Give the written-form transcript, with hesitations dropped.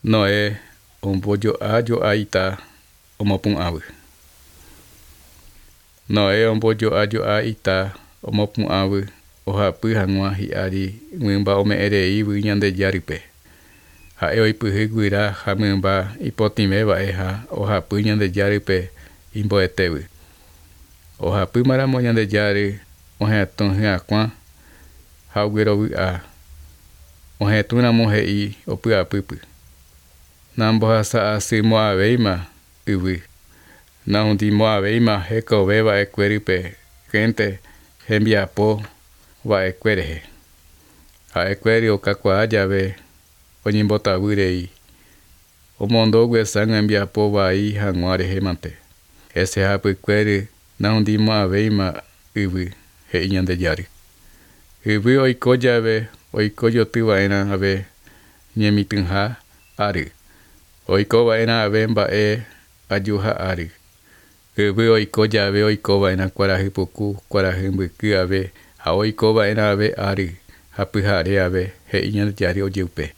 Noé ombojoa ita omopu'ãvy. Noé ombojoa ita omopu'ãvy ohapy hag̃ua hi'ári mymba ome'ẽreívy Ñandejárýpe. Ha'e oipyhy guyra ha mymba ipotĩveva'e ha ohapy Ñandejárýpe imbo'etévy. Ohapýmaramo Ñandejary ohetũ hyakuã ha oguerovy'a. Ohetũramo he'i opy'apýpy. Nambohasa asy moavéima yvy. Nahundimboavéima hekoveva'ekuérýpe kénte hembiapova'ekue rehe. Ha'ekuéri okakuaa jave oñembotavýrei omondouguesa hembiapo vai hag̃ua rehe mante. Hesehapykuéri nahundimoavéima yvy, he'i Ñandejary. Yvy oiko jave oikojotýva'erã ave ñemitỹha ary. Oikova'erã ave mba'e ajuha ary. Yvy oiko jave oikova'erã kuarahy puku, kuarahy mbyky ave ha oikova'erã ave ary ha pyhare ave, he'i Ñandejary ojýpe.